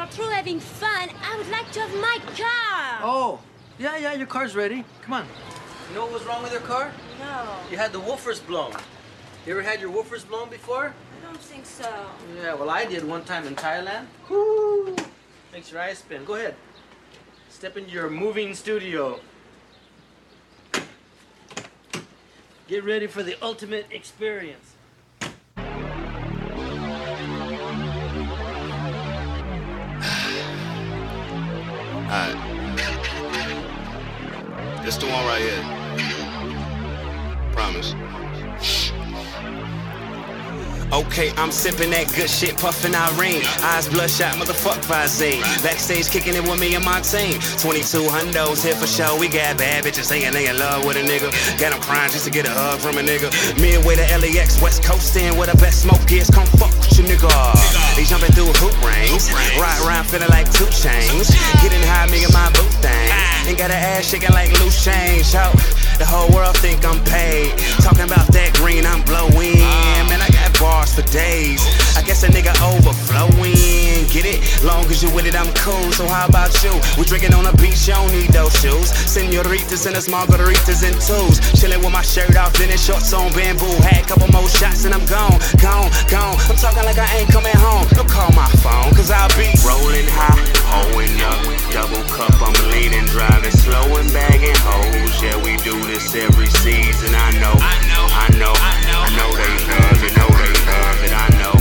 are through having fun, I would like to have my car. Oh, yeah, your car's ready. Come on. You know what was wrong with your car? No, You had the woofers blown. You ever had your woofers blown before? I don't think so. Yeah, well, I did one time in Thailand. Whoo! Makes your eyes spin. Go ahead. Step into your moving studio. Get ready for the ultimate experience. Alright. This the one right here. Promise. Okay, I'm sipping that good shit, puffin' Irene. Eyes bloodshot, motherfuck Visine. Backstage kicking it with me and my team. 22 hundos here for show. We got bad bitches saying they in love with a nigga. Got them crying just to get a hug from a nigga. Midway to LAX, West Coast in where the best smoke is. Come fuck with your nigga. They jumping through hoop rings. Ride around feeling like 2 Chainz. Getting high, me and my boot thing. Ain't got her ass shaking like loose change. Ho, the whole world think I'm paid. Talking about that green, I'm blowing. Man, I got bars for days. I guess a nigga overflowing. Get it? Long as you with it, I'm cool. So how about you? We drinking on the beach, you don't need those shoes. Senoritas and us margaritas and twos. Chilling with my shirt off, then in shorts on bamboo. Had a couple more shots and I'm gone. I'm talking like I ain't coming home. Don't call my phone, cause I'll be rolling high, hoeing up. Double cup, I'm leaning, driving slow and bagging hoes. Yeah, we do this every season. I know they love it, know they love it. I know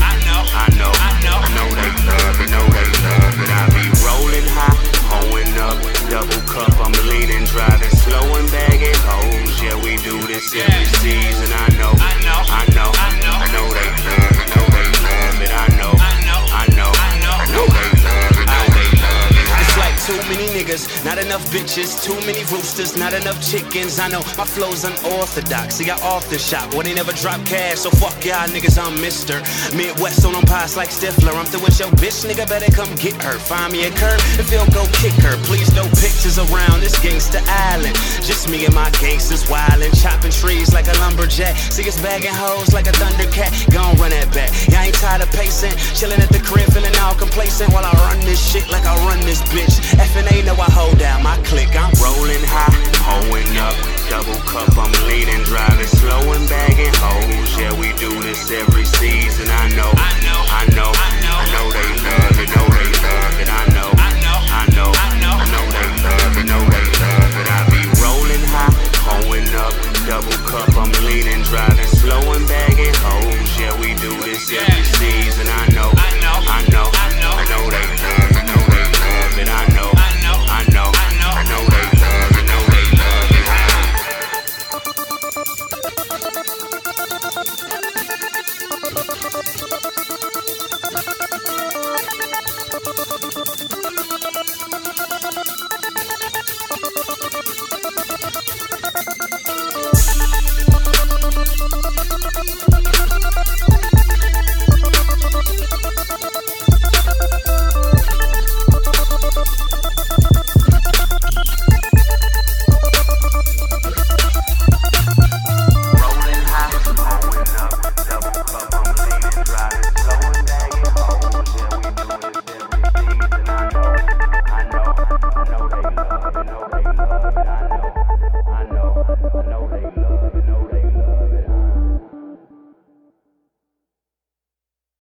they love it, I be rolling high, hoeing up, double cup, I'm leaning, driving slow and bagging hoes. Yeah, we do this every season. I know they love it, know they love it. I know they love it, know they love it. It's like too many niggas, not enough bitches, too many roosters, not enough chickens. I know my flow's unorthodox, see I off the shop, well they never drop cash, so fuck y'all niggas, I'm Mr. Midwest on them pies like Stifler. I'm through with your bitch, nigga, better come get her. Find me a curb, if you'll go kick her. Please no pictures around this gangsta island. Just me and my gangsters wildin', chopping trees like a lumberjack. See us bagging hoes like a thundercat. Gon' run that back. Y'all ain't tired of pacing, chillin' at the crib, feeling all complacent while I run this shit like I run this bitch. F&A know I hold down my clique. I'm rolling high, hoeing up, double cup, I'm leaning, driving slow and bagging hoes. Yeah, we do this every season. I know they love it, know